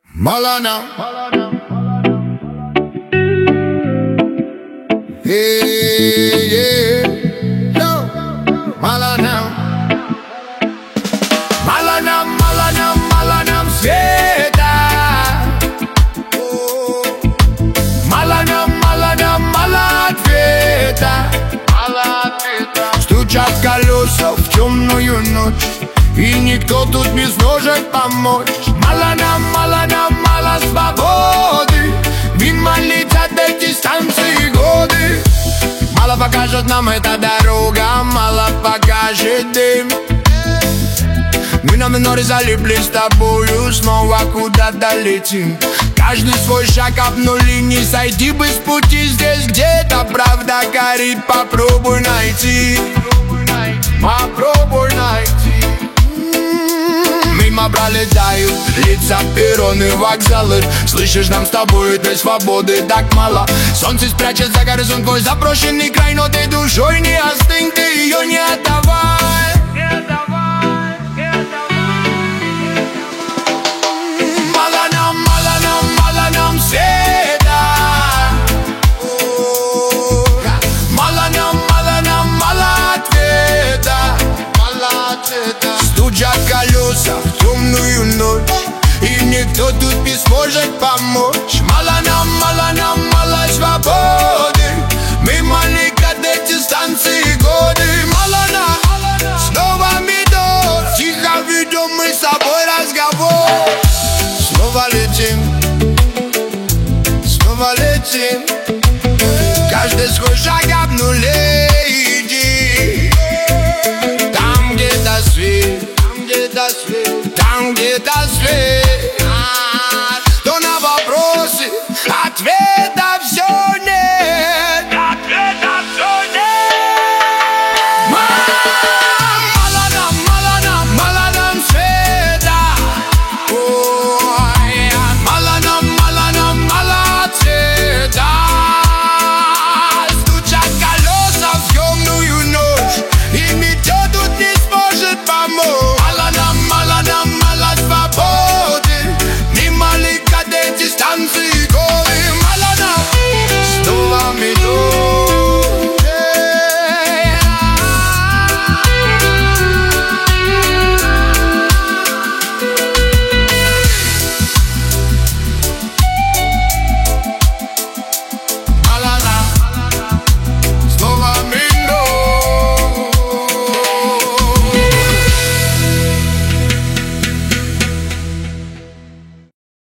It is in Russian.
Mala now. Hey, yeah. No. Mala now. Mala nam, mala nam, mala nam sveta. Мало нам, мало ответа. Стучат колеса в темную ночь, и никто тут не сможет помочь. Мало нам, мало свободы. Мимо летят эти станции годы. Мало покажет нам эта дорога, мало покажет дым. Мы на миноре залипли с тобою, снова куда-то летим. Каждый свой шаг обнули, не сойти бы с пути. Здесь где-то правда горит, попробуй найти. Попробуй найти. Мимо пролетают лица, перроны, вокзалы. Слышишь, нам с тобой этой свободы так мало. Солнце спрячет за горизонт твой заброшенный край, но ты душой не остынь, ты ее не отдавай. Стучат колеса в темную ночь, и никто тут не сможет помочь. Мало нам, мало свободы. Мимо летят эти станции годы. Мало нам, снова медор. Тихо ведем мы с собой разговор. Снова летим, снова летим. Каждый свой шаг